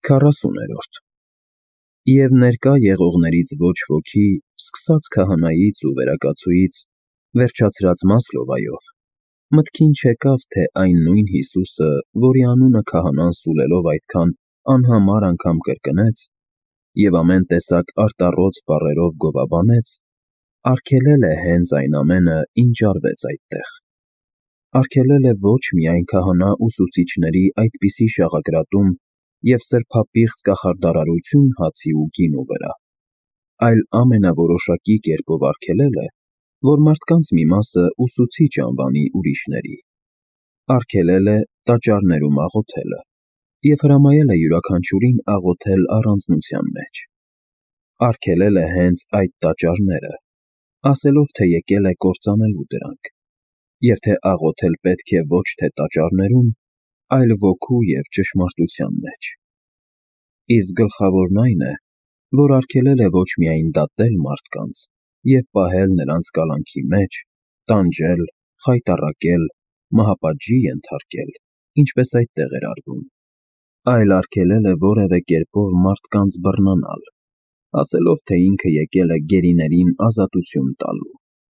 40-րդ Եվ ներկա եղողներից ոչ ոքի, սկսած քահանայից ու վերակացուից, վերջացրած Մասլովայով, մտքին չեկավ, թե այն նույն Հիսուսը, որի անունը քահանան սուլելով այդքան անհամար անգամ կրկնեց և ամեն տեսակ արտառոց բառերով գովաբանեց, արգելել է հենց այն ամենը, ինչ արվեց այդտեղ. արգելել է ոչ միայն քահանա ուսուցիչների այդպիսի շաղակրատում և սրբապիղծ կախարդարարություն հացի ու գինու վրա, այլ ամենավորոշակի կերպով արգելել է, որ մարդկանց մի մասը ուսուցիչ անվանի ուրիշների, արգելել է տաճարներում աղոթելը և հրամայել է յուրաքանչյուրին աղոթել առանձնության մեջ, արգելել է հենց այդ տաճարները, ասելով, թե եկել է կործանելու դրանք, և թե աղոթել պետք է ոչ թե տաճարներում, այլ ոգու և ճշմարտության մեջ, իսկ գլխավորն այն է, որ արգելել է ոչ միայն դատել մարդկանց և պահել նրանց կալանքի մեջ, տանջել, խայտառակել, մահապատժի ենթարկել, ինչպես այդտեղ էր արվում, այլ արգելել է որևէ կերպով մարդկանց բռնանալ, ասելով, թե ինքը եկել է գերիներին ազատություն տալու։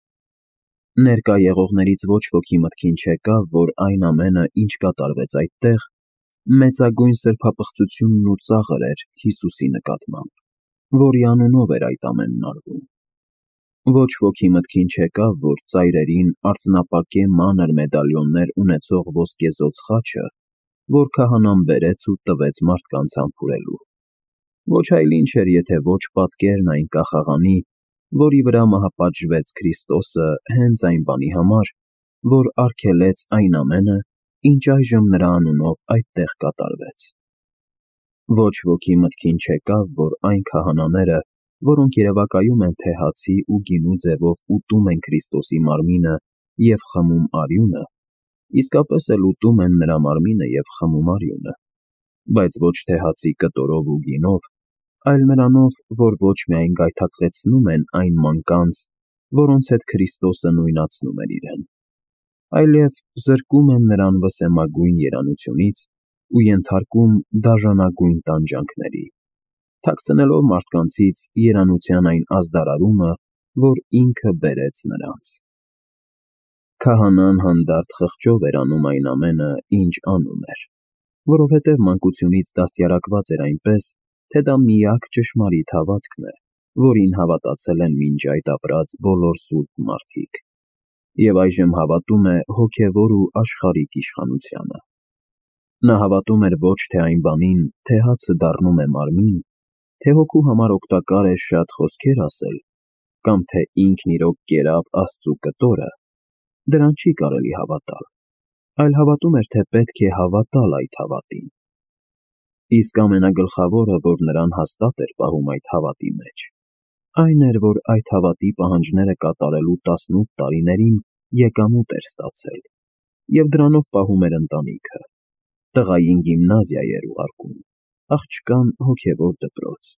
Ներկա եղողներից ոչ ոքի մտքին չեկավ, որ այն ամենը, ինչ կատարվեց այդտեղ, մեծագույն սրբապղծությունն ու ծաղր էր Հիսուսի նկատմամբ, որի անունով էր այդ ամենն արվում։ Ոչ ոքի մտքին չեկավ, որ ծայրերին արծնապակե մանր մեդալիոններ ունեցող ոսկեզօծ խաչը, որ քահանան բերեց ու տվեց մարդկանց համբուրելու, ոչ այլ ինչ էր, եթե ոչ պատկերն այն կախաղանի, որի վրա մահապատժվեց Քրիստոսը հենց այն բանի համար, որ արգելեց այն ամենը, ինչ այժմ նրա անունով այդտեղ կատարվեց։ Ոչ ոքի մտքին չեկավ, որ այն քահանաները, որոնք երևակայում են, թե հացի ու գինու ձևով ուտում են Քրիստոսի մարմինը և խմում արյունը, իսկապես էլ ուտում են նրա մարմինը և խմում արյունը, բայց ոչ թե հացի կտորով ու գինով, այլ նրանով, որ ոչ միայն գայթակղեցնում են այն մանկանց, որոնց հետ Քրիստոսը նույնացնում էր իրեն, այլև զրկում են նրան վսեմագույն երանությունից ու ենթարկում դաժանագույն տանջանքների, թաքցնելով մարդկանցից երանության այն ազդարարումը, որ ինքը բերեց նրանց։ Քահանան հանդարտ խղճով էր անում այն ամենը, ինչ անում էր, որովհետև մանկությունից դաստիարակված էր այնպես, թե դա միակ ճշմարիտ հավատքն է, որին հավատացել են մինչ այդ ապրած բոլոր սուրբ մարդիկ, և այժմ հավատում է հոգևոր ու աշխարհիկ իշխանությանը։ Նա հավատում էր ոչ թե այն բանին, թե հացը դառնում է մարմին, թե հոգու համար օգտակար է շատ խոսքեր ասել, կամ թե ինքն իրոք կերավ Աստծու կտորը, դրան չի կարելի հավատալ, այլ հավատում էր, թե պետք է հավատալ այդ հավատին։ Իսկ ամենագլխավորը, որ նրան հաստատ էր պահում այդ հավատի մեջ, այն էր, որ այդ հավատի պահանջները կատարելու 18 տարիներին եկամուտ էր ստացել և դրանով պահում էր ընտանիքը, տղային գիմնազիա էր ուղարկում, աղջկան հոգևոր դպրոց։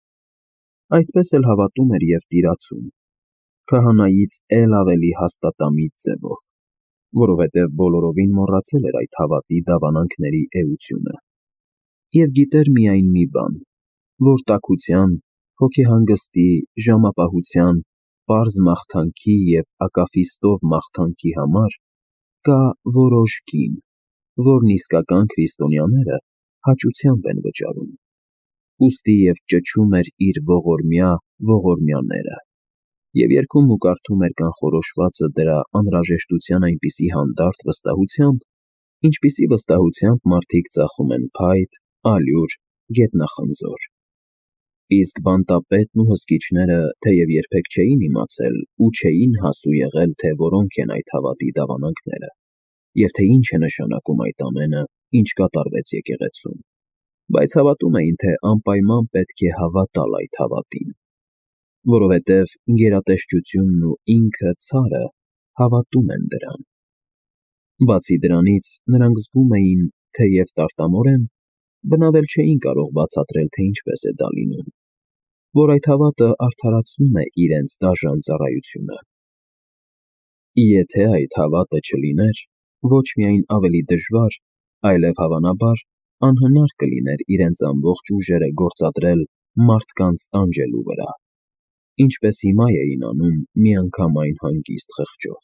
Այդպես էլ հավատում էր և տիրացում, քահանայից էլ ավելի հաստատամիտ ձևով, որովհետև բոլորովին մոռացել էր այդ հավատի դավանանքների էությունը և գիտեր միայն մի բան, որ տաքության, հոգեհանգստի, ժամապահության, պարզ մաղթանքի և ակաֆիստով մաղթանքի համար կա որոշ գին, որն իսկական քրիստոնյաները հաճությամբ են վճարում, ուստի և ճչում էր իր ողորմյաները, և երգում ու կարդում էր կանխորոշվածը դրա անհրաժեշտության այնպիսի հանդարտ վստահությամբ, ինչպիսի վստահությամբ մարդիկ ծախում են փայտ, ալյուր, գետնախնձոր։ Իսկ բանտապետն ու հսկիչները թեև երբեք չէին իմացել ու չէին հասու եղել, թե որոնք են այդ հավատի դավանանքները, և թե ինչ է նշանակում այդ ամենը, ինչ կատարվեց եկեղեցում, բայց հավատում էին, թե անպայման պետք է հավատալ այդ հավատին, որովհետև գերատեսչությունն ու ինքը Ցարը հավատում են դրան։ Բացի դրանից, նրանք զգում էին, թեև տարտամորեն, բնավել չէին կարող բացատրել, թե ինչպես է դա լինում, որ այդ հավատը արդարացնում է իրենց դաժան ծառայությունը։ Եթե այդ հավատը չլիներ, ոչ միայն ավելի դժվար, այլև հավանաբար անհնար կլիներ իրենց ամբողջ ուժերը գործադրել մարդկանց տանջելու վրա, ինչպես հիմա էին անում միանգամայն հանգիստ խղճով։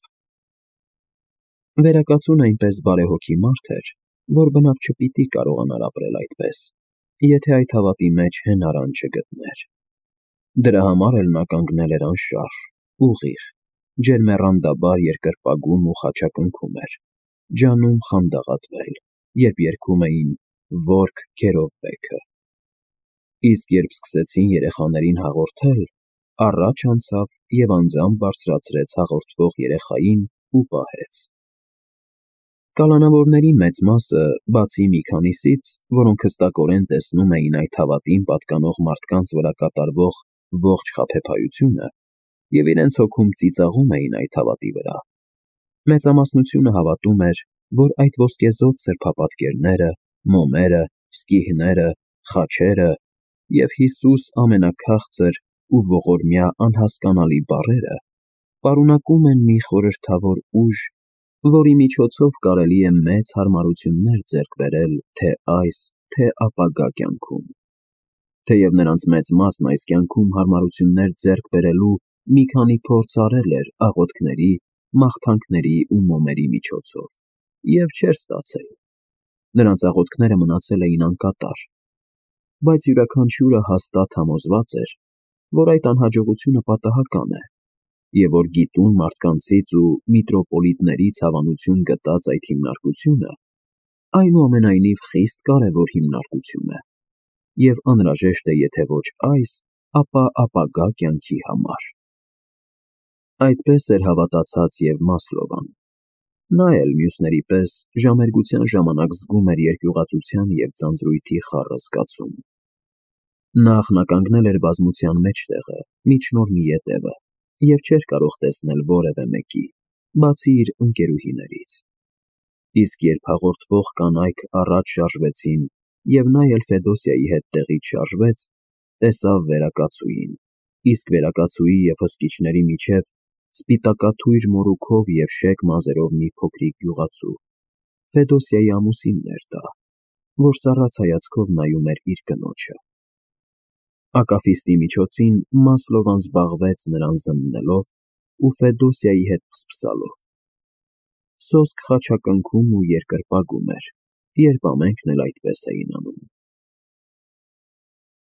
Վերակացուն այնպես բարեհոգի մարդ էր, որ բնավ չպիտի կարողանար ապրել այդպես, եթե այդ հավատի մեջ հենարան չգտներ։ Դրա համար էլ նա կանգնել էր անշարժ, ուղիղ, ջերմեռանդաբար երկրպագում ու խաչակնքում էր, ջանում խանդաղատվել, երբ երգում էին «Որք քերով բեքը»։ Իսկ երբ սկսեցին երեխաներին հաղորդել, առաջ անցավ և անձամբ բարձրացրեց հաղորդվող երեխային ու պահեց։ Կալանավորների մեծ մասը, բացի մի քանիսից, որոնք հստակորեն տեսնում էին այդ հավատին պատկանող մարդկանց վրա կատարվող ողջ խաբեբայությունը և իրենց հոգում ծիծաղում էին այդ հավատի վրա, մեծամասնությունը հավատում էր, որ այդ ոսկեզօծ սրբապատկերները, մոմերը, սկիհները, խաչերը և Հիսուս ամենաքաղցր ու ողորմյա անհասկանալի բառերը պարունակում են մի խորհրդավոր ուժ, որի միջոցով կարելի է մեծ հարմարություններ ձեռք բերել թե այս, թե ապագա կյանքում։ Թեև նրանց մեծ մասն այս կյանքում հարմարություններ ձեռք բերելու մի քանի փորձ արել էր աղոթքների, մաղթանքների ու մոմերի միջոցով, և չէր ստացել։ Նրանց աղոթքները մնացել էին անկատար, բայց յուրաքանչյուրը հաստատ համոզված էր, որ այդ անհաջողությունը պատահական է, և որ գիտուն մարդկանցից ու միտրոպոլիտներից հավանություն գտած այդ հիմնարկությունը այնուամենայնիվ խիստ կարևոր հիմնարկություն է, և անհրաժեշտ է եթե ոչ այս, ապա ապագա կյանքի համար։ Այդպես էր հավատացած և Մասլովան։ Նա էլ, մյուսների պես, ժամերգության ժամանակ զգում էր երկյուղածության և ձանձրույթի խառը զգացում։ Նախ նա կանգնել էր բազմության մեջտեղը, միջնոր մի ետևը, և չէր կարող տեսնել որևէ մեկի, բացի իր ընկերուհիներից։ Իսկ երբ հաղորդվող կանայք առաջ շարժվեցին, և նա էլ Ֆեդոսիայի հետ տեղից շարժվեց, տեսավ վերակացուին, իսկ վերակացուի և հսկիչների միջև սպիտակաթույր մորուքով և շեկ մազերով մի փոքրիկ գյուղացու, Ֆեդոսիայի ամուսինն էր դա, որ սառած հայացքով նայում էր իր կնոջը։ Ակաֆիստի միջոցին Մասլովան զբաղվեց նրան զննելով ու Ֆեդոսիայի հետ փսփսալով։ Սոսկ խաչակնքում ու երկրպագում էր, երբ ամենքն էլ այդպես էին անում։